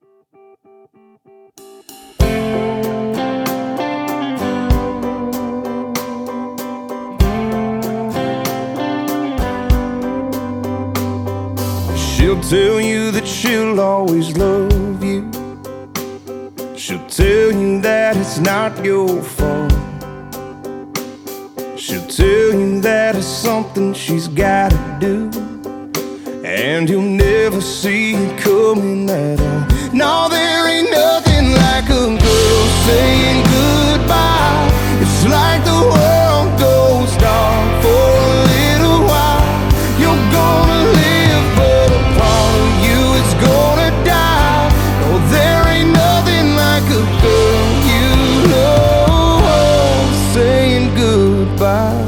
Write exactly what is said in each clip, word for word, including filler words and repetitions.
She'll tell you that she'll always love you. She'll tell you that it's not your fault. She'll tell you that it's something she's gotta do, and you'll never see it coming at all. No, there ain't nothing like a girl saying goodbye. It's like the world goes dark for a little while. You're gonna live, but a part of you is gonna die. No, there ain't nothing like a girl you love saying goodbye.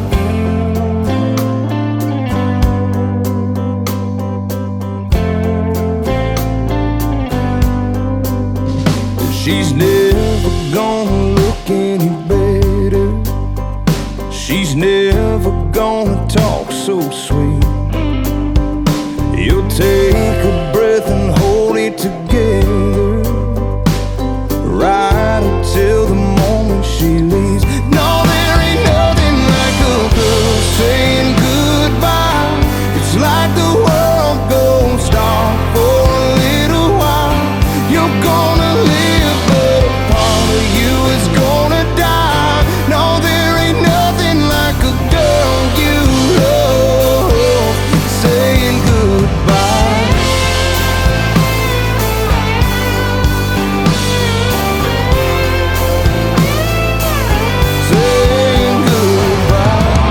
She's never gonna look any better. She's never gonna talk so sweet. You'll take a breath and hold it together right until the moment she leaves. No, there ain't nothing like a girl saying goodbye. It's like the world goes dark for a little while. You're gonna live, but a part of you is gonna die. No, there ain't nothing like a girl you love saying goodbye. Saying goodbye.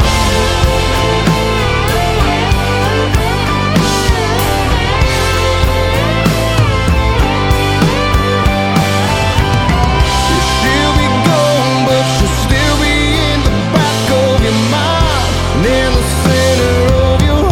She'll be gone, but she'll still be in the back of your mind and in the center of your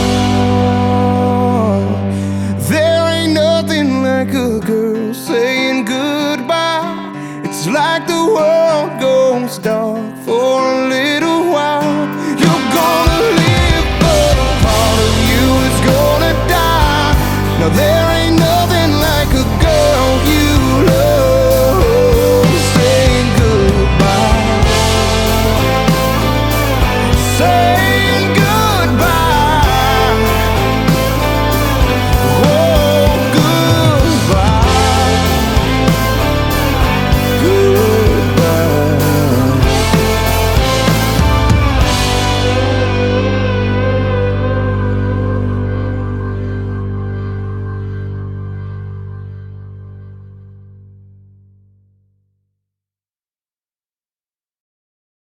heart. There ain't nothing like a girl saying goodbye. It's like the world goes dark for a little while. You're gonna live, but a part of you is gonna die. Now there ain't